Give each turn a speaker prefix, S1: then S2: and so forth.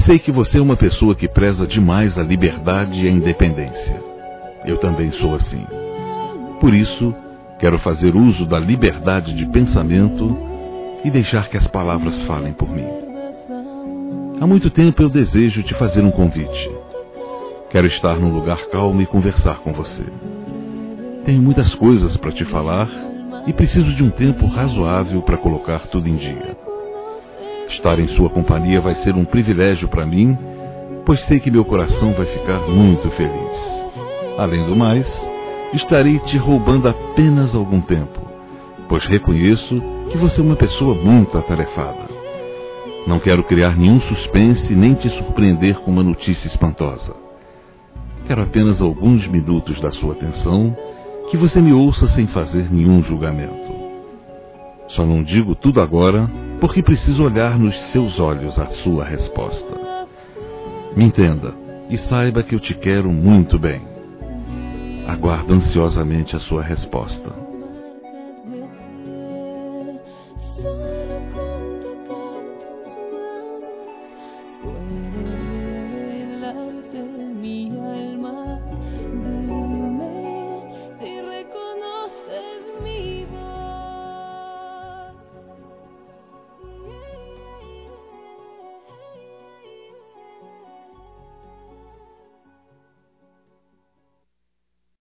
S1: Sei que você é uma pessoa que preza demais a liberdade e a independência. Eu também sou assim. Por isso, quero fazer uso da liberdade de pensamento e deixar que as palavras falem por mim. Há muito tempo eu desejo te fazer um convite. Quero estar num lugar calmo e conversar com você. Tenho muitas coisas para te falar e preciso de um tempo razoável para colocar tudo em dia. Estar em sua companhia vai ser um privilégio para mim, pois sei que meu coração vai ficar muito feliz. Além do mais, estarei te roubando apenas algum tempo, pois reconheço que você é uma pessoa muito atarefada. Não quero criar nenhum suspense nem te surpreender com uma notícia espantosa. Quero apenas alguns minutos da sua atenção, que você me ouça sem fazer nenhum julgamento. Só não digo tudo agora, porque preciso olhar nos seus olhos a sua resposta. Me entenda e saiba que eu te quero muito bem. Aguardo ansiosamente a sua resposta.